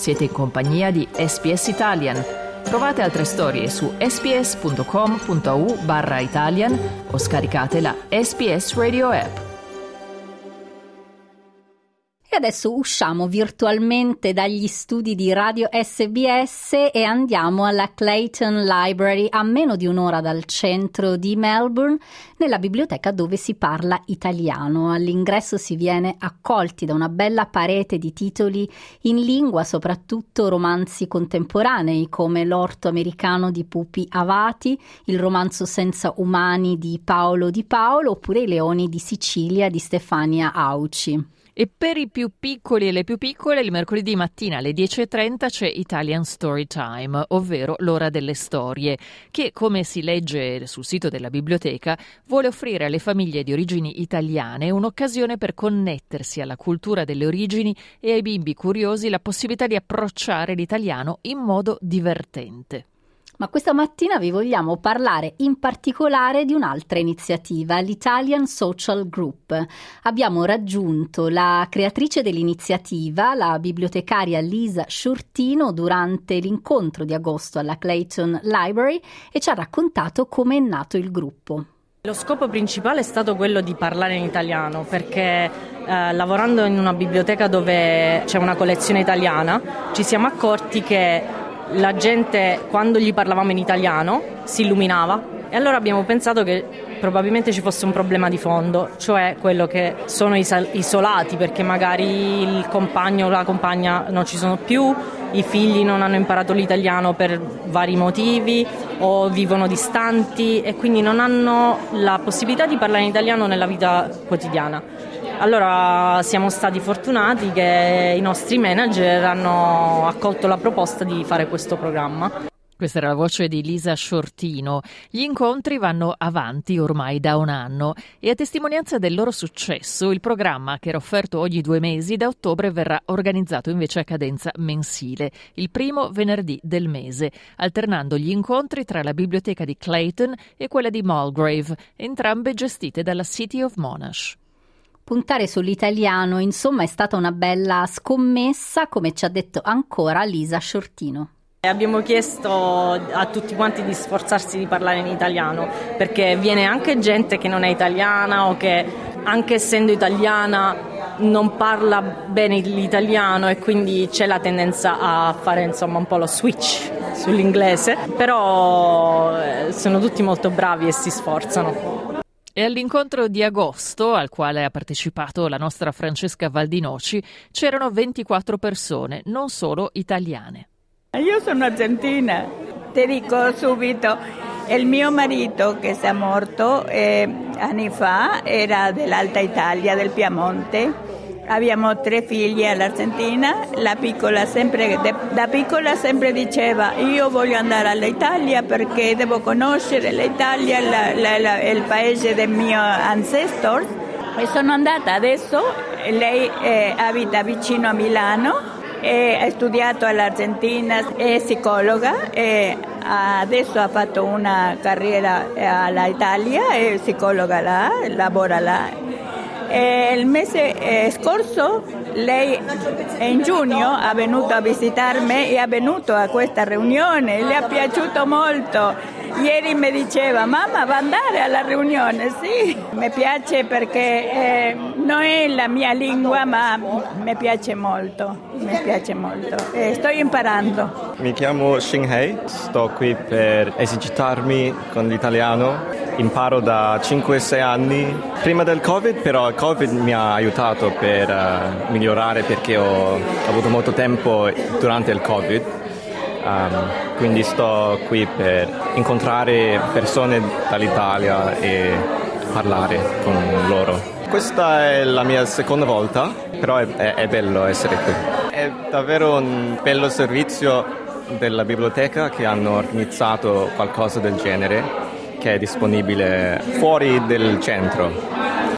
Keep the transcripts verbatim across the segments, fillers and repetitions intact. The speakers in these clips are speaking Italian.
Siete in compagnia di S B S Italian. Trovate altre storie su sbs.com.au barra Italian o scaricate la S B S Radio app. E adesso usciamo virtualmente dagli studi di Radio S B S e andiamo alla Clayton Library, a meno di un'ora dal centro di Melbourne, nella biblioteca dove si parla italiano. All'ingresso si viene accolti da una bella parete di titoli in lingua, soprattutto romanzi contemporanei come L'orto americano di Pupi Avati, il romanzo Senza umani di Paolo Di Paolo oppure I leoni di Sicilia di Stefania Auci. E per i più piccoli e le più piccole, il mercoledì mattina alle dieci e trenta c'è Italian Story Time, ovvero l'ora delle storie, che, come si legge sul sito della biblioteca, vuole offrire alle famiglie di origini italiane un'occasione per connettersi alla cultura delle origini e ai bimbi curiosi la possibilità di approcciare l'italiano in modo divertente. Ma questa mattina vi vogliamo parlare in particolare di un'altra iniziativa, l'Italian Social Group. Abbiamo raggiunto la creatrice dell'iniziativa, la bibliotecaria Lisa Sciortino, durante l'incontro di agosto alla Clayton Library e ci ha raccontato come è nato il gruppo. Lo scopo principale è stato quello di parlare in italiano, perché eh, lavorando in una biblioteca dove c'è una collezione italiana ci siamo accorti che la gente, quando gli parlavamo in italiano, si illuminava, e allora abbiamo pensato che probabilmente ci fosse un problema di fondo, cioè quello che sono isolati perché magari il compagno o la compagna non ci sono più, i figli non hanno imparato l'italiano per vari motivi o vivono distanti e quindi non hanno la possibilità di parlare in italiano nella vita quotidiana. Allora siamo stati fortunati che i nostri manager hanno accolto la proposta di fare questo programma. Questa era la voce di Lisa Sciortino. Gli incontri vanno avanti ormai da un anno e a testimonianza del loro successo il programma, che era offerto ogni due mesi, da ottobre verrà organizzato invece a cadenza mensile, il primo venerdì del mese, alternando gli incontri tra la biblioteca di Clayton e quella di Mulgrave, entrambe gestite dalla City of Monash. Puntare sull'italiano, insomma, è stata una bella scommessa, come ci ha detto ancora Lisa Sciortino. Abbiamo chiesto a tutti quanti di sforzarsi di parlare in italiano, perché viene anche gente che non è italiana o che, anche essendo italiana, non parla bene l'italiano e quindi c'è la tendenza a fare insomma un po' lo switch sull'inglese, però sono tutti molto bravi e si sforzano. E all'incontro di agosto, al quale ha partecipato la nostra Francesca Valdinoci, c'erano ventiquattro persone, non solo italiane. Io sono argentina, ti dico subito, il mio marito che è morto eh, anni fa era dell'Alta Italia, del Piemonte. Abbiamo tre figli all'Argentina, la piccola sempre, da piccola sempre diceva io voglio andare all'Italia perché devo conoscere l'Italia, la, la, la, il paese del mio ancestor, e sono andata adesso. Lei eh, abita vicino a Milano, eh, ha studiato all'Argentina, è psicologa e adesso ha fatto una carriera all'Italia, è psicologa là, lavora là. E il mese eh, scorso lei in giugno è venuto a visitarmi e è venuto a questa riunione, le è piaciuto molto. Ieri mi diceva mamma va andare alla riunione, sì, mi piace perché eh, non è la mia lingua ma mi piace molto, mi piace molto e sto imparando. Mi chiamo Xinhei, sto qui per esercitarmi con l'italiano. Imparo da cinque sei anni. Prima del Covid, però il Covid mi ha aiutato per uh, migliorare perché ho, ho avuto molto tempo durante il Covid. Um, quindi sto qui per incontrare persone dall'Italia e parlare con loro. Questa è la mia seconda volta, però è, è, è bello essere qui. È davvero un bello servizio della biblioteca che hanno organizzato qualcosa del genere, che è disponibile fuori del centro.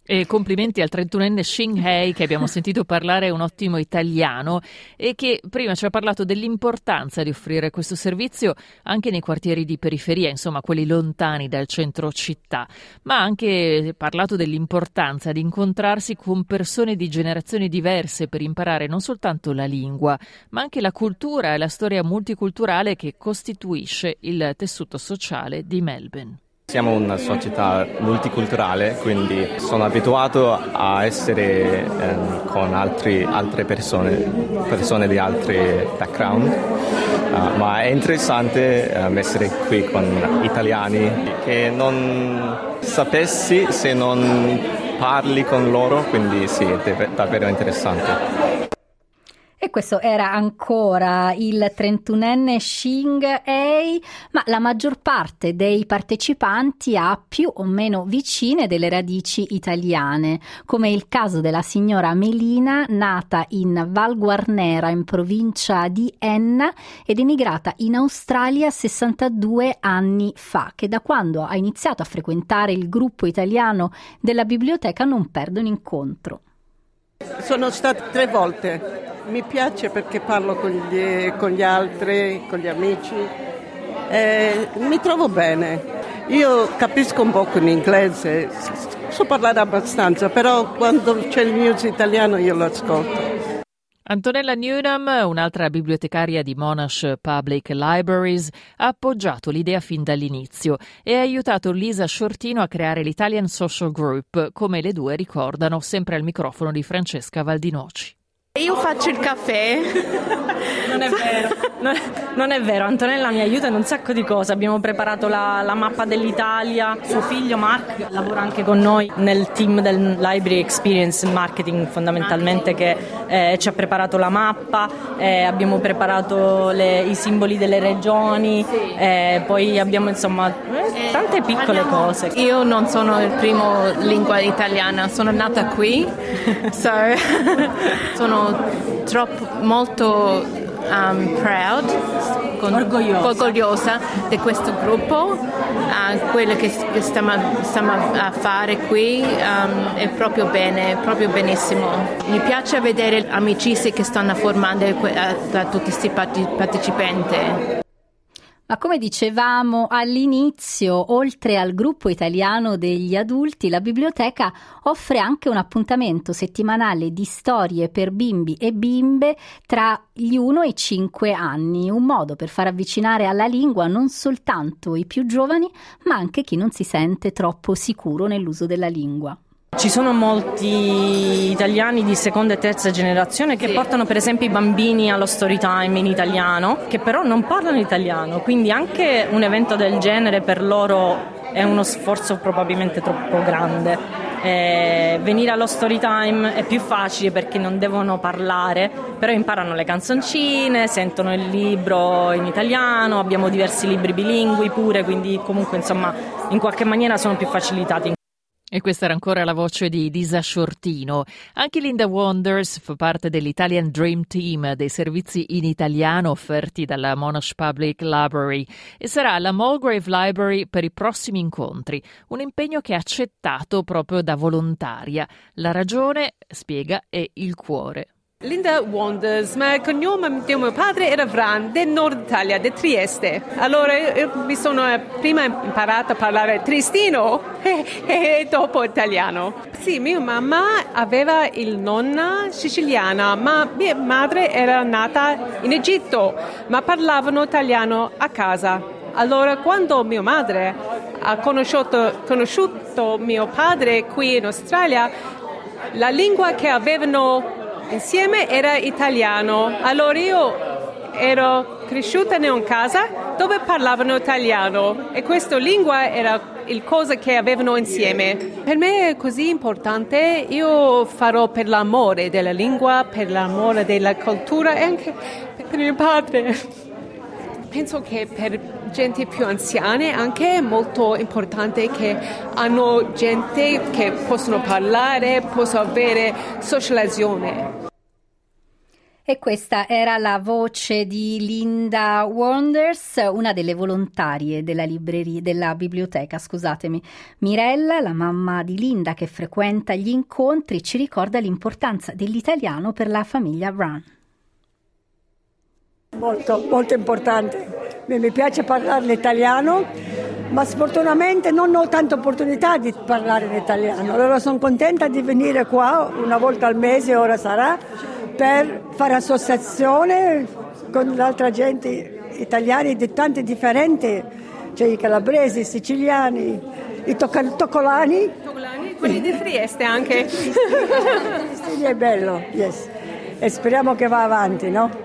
E complimenti al trentunenne Xing Hei, che abbiamo sentito parlare un ottimo italiano e che prima ci ha parlato dell'importanza di offrire questo servizio anche nei quartieri di periferia, insomma quelli lontani dal centro città, ma ha anche parlato dell'importanza di incontrarsi con persone di generazioni diverse per imparare non soltanto la lingua, ma anche la cultura e la storia multiculturale che costituisce il tessuto sociale di Melbourne. Siamo una società multiculturale, quindi sono abituato a essere eh, con altri, altre persone, persone di altri background, uh, ma è interessante um, essere qui con italiani che non sapessi se non parli con loro, quindi sì, è davvero interessante. E questo era ancora il trentunenne Xing Hei, ma la maggior parte dei partecipanti ha più o meno vicine delle radici italiane, come il caso della signora Melina, nata in Val Guarnera in provincia di Enna ed emigrata in Australia sessantadue anni fa, che da quando ha iniziato a frequentare il gruppo italiano della biblioteca non perde un incontro. Sono stata tre volte. Mi piace perché parlo con gli, con gli altri, con gli amici. Eh, mi trovo bene. Io capisco un po' in inglese, so parlare abbastanza, però quando c'è il news italiano io lo ascolto. Antonella Newnham, un'altra bibliotecaria di Monash Public Libraries, ha appoggiato l'idea fin dall'inizio e ha aiutato Lisa Shortino a creare l'Italian Social Group, come le due ricordano sempre al microfono di Francesca Valdinoci. Io faccio il caffè. Non è vero, non è, non è vero. Antonella mi aiuta in un sacco di cose. Abbiamo preparato la, la mappa dell'Italia. Suo figlio Mark lavora anche con noi nel team del Library Experience Marketing, fondamentalmente, che eh, ci ha preparato la mappa. Eh, abbiamo preparato le, i simboli delle regioni. Eh, poi abbiamo insomma eh, tante piccole cose. Io non sono il primo lingua italiana, sono nata qui, so sono troppo molto um, proud, con, orgogliosa. orgogliosa di questo gruppo, uh, quello che, che stiamo, stiamo a fare qui um, è proprio bene, proprio benissimo. Mi piace vedere amicizie che stanno formando da tutti questi partecipanti. Ma come dicevamo all'inizio, oltre al gruppo italiano degli adulti, la biblioteca offre anche un appuntamento settimanale di storie per bimbi e bimbe tra gli uno e i cinque anni, un modo per far avvicinare alla lingua non soltanto i più giovani, ma anche chi non si sente troppo sicuro nell'uso della lingua. Ci sono molti italiani di seconda e terza generazione che sì. portano per esempio i bambini allo story time in italiano, che però non parlano italiano, quindi anche un evento del genere per loro è uno sforzo probabilmente troppo grande. Eh, venire allo story time è più facile perché non devono parlare, però imparano le canzoncine, sentono il libro in italiano, abbiamo diversi libri bilingui pure, quindi comunque insomma in qualche maniera sono più facilitati. E questa era ancora la voce di Lisa Shortino. Anche Linda Wonders fa parte dell'Italian Dream Team dei servizi in italiano offerti dalla Monash Public Library e sarà alla Mulgrave Library per i prossimi incontri, un impegno che ha accettato proprio da volontaria. La ragione, spiega, è il cuore. Linda Wonders, ma il cognome di mio padre era Vran, del nord Italia, di Trieste. Allora io mi sono prima imparata a parlare tristino e, e dopo italiano. Sì, mia mamma aveva il nonna siciliana, ma mia madre era nata in Egitto, ma parlavano italiano a casa. Allora quando mia madre ha conosciuto, conosciuto mio padre qui in Australia, la lingua che avevano insieme era italiano. Allora io ero cresciuta in una casa dove parlavano italiano e questa lingua era il cosa che avevano insieme. Per me è così importante, io farò per l'amore della lingua, per l'amore della cultura e anche per mio padre. Penso che per gente più anziane anche è molto importante che hanno gente che possono parlare, possono avere socializzazione. E questa era la voce di Linda Wonders, una delle volontarie della libreria, della biblioteca, scusatemi. Mirella, la mamma di Linda che frequenta gli incontri, ci ricorda l'importanza dell'italiano per la famiglia Brown. Molto, molto importante. Mi piace parlare l'italiano, ma sfortunatamente non ho tante opportunità di parlare in italiano. Allora sono contenta di venire qua una volta al mese, ora sarà, per fare associazione con l'altra gente italiani di tanti differenti, cioè i calabresi, i siciliani, i tocca- toccolani. Toccolani, quelli di Trieste anche. Sì, è bello, yes. E speriamo che va avanti, no?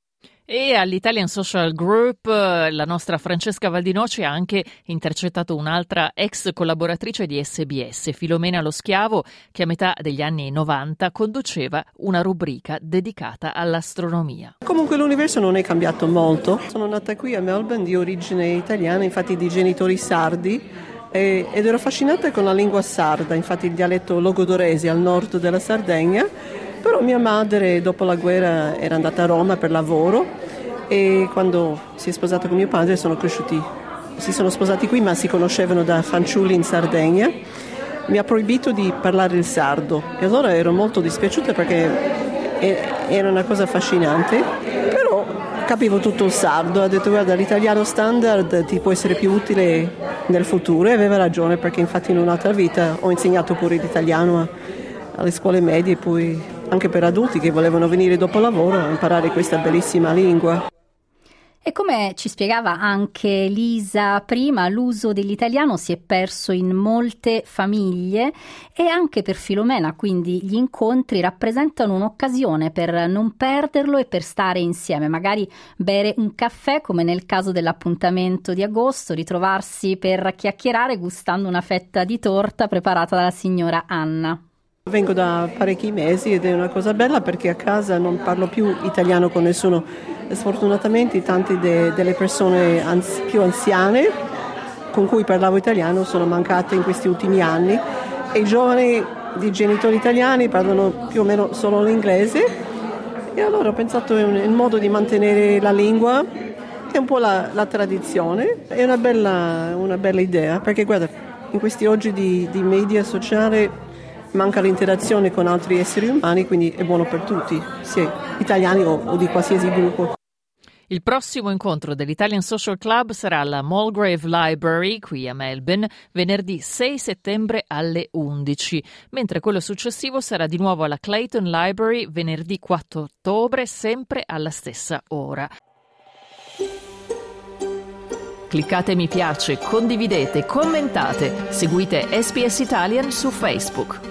E all'Italian Social Group la nostra Francesca Valdinoci ha anche intercettato un'altra ex collaboratrice di S B S, Filomena Lo Schiavo, che a metà degli anni novanta conduceva una rubrica dedicata all'astronomia. Comunque l'universo non è cambiato molto. Sono nata qui a Melbourne di origine italiana, infatti di genitori sardi, e, ed ero affascinata con la lingua sarda, infatti il dialetto logudorese al nord della Sardegna. Però mia madre dopo la guerra era andata a Roma per lavoro e quando si è sposata con mio padre sono cresciuti, si sono sposati qui ma si conoscevano da fanciulli in Sardegna. Mi ha proibito di parlare il sardo e allora ero molto dispiaciuta perché era una cosa affascinante, però capivo tutto il sardo. Ha detto guarda, l'italiano standard ti può essere più utile nel futuro e aveva ragione, perché infatti in un'altra vita ho insegnato pure l'italiano alle scuole medie, poi anche per adulti che volevano venire dopo lavoro a imparare questa bellissima lingua. E come ci spiegava anche Lisa prima, l'uso dell'italiano si è perso in molte famiglie e anche per Filomena, quindi gli incontri rappresentano un'occasione per non perderlo e per stare insieme, magari bere un caffè come nel caso dell'appuntamento di agosto, ritrovarsi per chiacchierare gustando una fetta di torta preparata dalla signora Anna. Vengo da parecchi mesi ed è una cosa bella perché a casa non parlo più italiano con nessuno. Sfortunatamente tante de, delle persone anzi, più anziane con cui parlavo italiano sono mancate in questi ultimi anni e i giovani di genitori italiani parlano più o meno solo l'inglese e allora ho pensato è un, un modo di mantenere la lingua e un po' la, la tradizione. È una bella, una bella idea perché guarda, in questi oggi di, di media sociale manca l'interazione con altri esseri umani, quindi è buono per tutti, sia italiani o, o di qualsiasi gruppo. Il prossimo incontro dell'Italian Social Club sarà alla Mulgrave Library, qui a Melbourne, venerdì sei settembre alle undici, mentre quello successivo sarà di nuovo alla Clayton Library venerdì quattro ottobre, sempre alla stessa ora. Cliccate mi piace, condividete, commentate, seguite S B S Italian su Facebook.